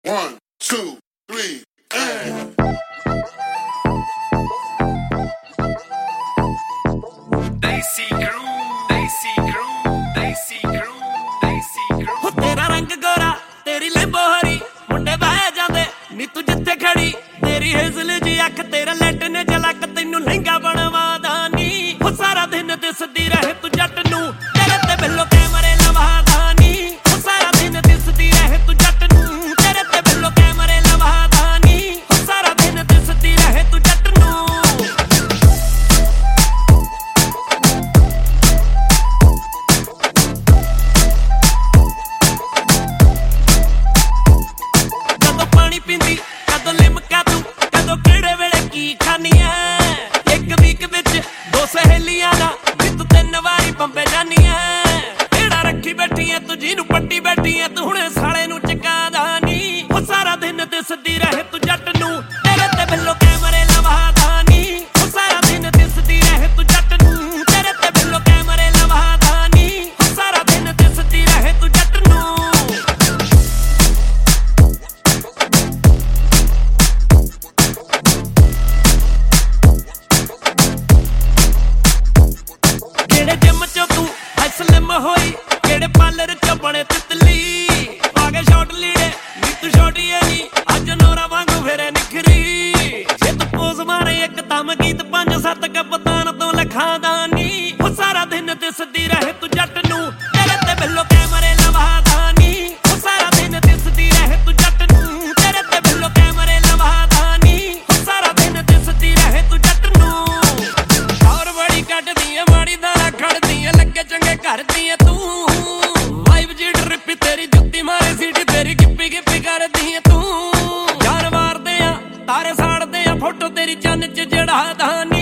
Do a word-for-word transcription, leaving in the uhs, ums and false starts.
One, two, three, and. Desi crew, Desi crew, Desi crew, Desi crew. हो तेरा रंग गोरा, तेरी लेम्बो हरी, मुंडे बह जांदे नी तू जिथे खड़ी। तेरी हेज़ल जी अख, तेरा लैट ने झलक, तैनू लहंगा बनवादा नी। हो सारा दिन दिसदी रहे तू जट नू, तेरे ते बिल्लो कैमरे लवादा नी। हो सारा दिन दिसदी रहे तू जट नू, तेरे ते बिल्लो कैमरे लवादा नी। हो सारा दिन दिसदी रहे तू जट नू। कदों पानी पींदी, कदों लिमका तू, कदों किहड़े वेले की खानी ऐ। एक वीक विच दो सहेलियां दा नी तू तीन वारी बंबे जानी ऐ। किहड़ा रखी बैठी ऐ तू, जीनू पट्टी बैठी ऐ तू, हुणे साले नू चकादा नी। हो सारा दिन दिसदी रहे तू जट नू, तेरे ते बिल्लो कैमरे लवादा नी। हो सारा दिन दिसदी रहे तू जट नू, तेरे ते बिल्लो कैमरे लवादा नी। हो सारा दिन दिसदी रहे तू जट नू। ਕਿਹੜੇ ਜਿਮ ਚੋਂ ਤੂੰ ਹਸਲਮ ਹੋਈ, ਕਿਹੜੇ ਪਾਰਲਰ ਚੋਂ ਬਣੇ ਤਿਤਲੀ। ਪਾ ਕੇ ਸ਼ਾਰਟ ਲੀੜੇ ਨੀ ਤੂੰ ਛੋਟੀ ਐ ਨੀ, ਅੱਜ ਨੋਰਾ ਵਾਂਗੂ ਫਿਰੇ ਨਿਖਰੀ। ਜੇ ਤੂੰ ਪੋਜ਼ ਮਾਰੇ ਇੱਕ ਦਮ ਗੀਤ ਪੰਜ ਸੱਤ ਕਪਤਾਨ ਤੋਂ ਲਿਖਾਂਦਾ ਨੀ। ਹੋ ਸਾਰਾ ਦਿਨ ਦਿਸਦੀ ਰਹੇ ਤੂੰ ਜੱਟ ਨੂੰ, ਤੇਰੇ ਤੇ ਬਿੱਲੋ ਕੈਮਰੇ ਲਵਾਦਾ ਨੀ। ਹੋ ਸਾਰਾ ਦਿਨ ਦਿਸਦੀ ਰਹੇ ਤੂੰ ਜੱਟ ਨੂੰ, ਤੇਰੇ ਤੇ ਬਿੱਲੋ ਕੈਮਰੇ ਲਵਾਦਾ ਨੀ। ਹੋ ਸਾਰਾ ਦਿਨ ਦਿਸਦੀ ਰਹੇ ਤੂੰ ਜੱਟ ਨੂੰ। ਔਰ ਬੜੀ ਕੱਢਦੀ ਐ, ਮਾੜੀ ਦਾਣਾ ਖੜਦੀ ਐ, ਲੱਗੇ ਚੰਗੇ ਕਰਦੀ ਐ ਤੂੰ। ਵਾਈਬ ਜੀ ਡਰਿੱਪੀ ਤੇਰੀ ਜੁੱਤੀ ਮਾਰੇ ਸੀਟੀ, ਤੇਰੀ ਗਿੱਪੀ ਗਿੱਪੀ ਕਰਦੀ ਐ ਤੂੰ। ਯਾਰ ਮਾਰਦੇ ਆ ਤਾਰੇ ਸਾੜਦੇ ਆ, ਫੋਟੋ ਤੇਰੀ ਚੰਨ ਚ ਜੜਾਦਾ ਨੀ।